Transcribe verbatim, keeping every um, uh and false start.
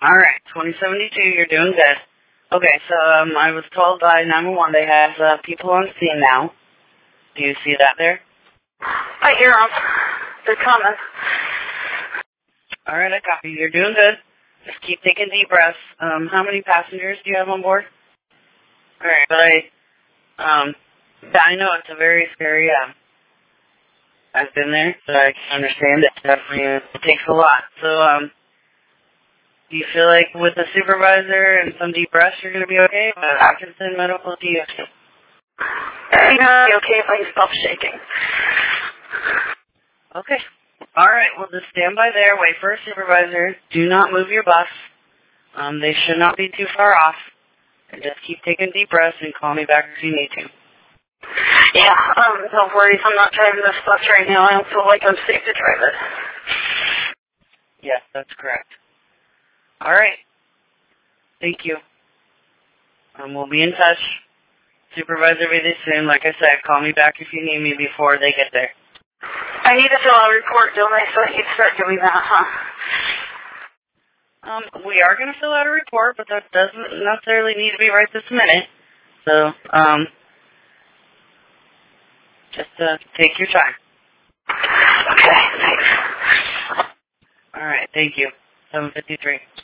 Alright, twenty seventy-two, you're doing good. Okay, so um, I was told by nine one one they have uh, people on scene now. Do you see that there? I hear them. They're coming. Alright, I copy. You're doing good. Just keep taking deep breaths. Um, how many passengers do you have on board? Alright, but I, um, yeah, I know it's a very scary, um, I've been there, so I can understand it. Definitely, uh, it takes a lot. So, um, do you feel like with the supervisor and some deep breaths you're going to be okay? But I can send medical to you too. You're going to be okay if I stop shaking. Okay. Alright, well just stand by there, wait for a supervisor. Do not move your bus. Um, they should not be too far off. And just keep taking deep breaths and call me back if you need to. Yeah, um, no worries. I'm not driving this bus right now. I don't feel like I'm safe to drive it. Yes, that's correct. Alright. Thank you. Um, we'll be in touch. Supervisor will be there soon. Like I said, call me back if you need me before they get there. I need to fill out a report, don't I? So I can start doing that, huh? Um, we are going to fill out a report, but that doesn't necessarily need to be right this minute. So, um, just uh, take your time. Okay, thanks. All right, thank you. seven fifty-three.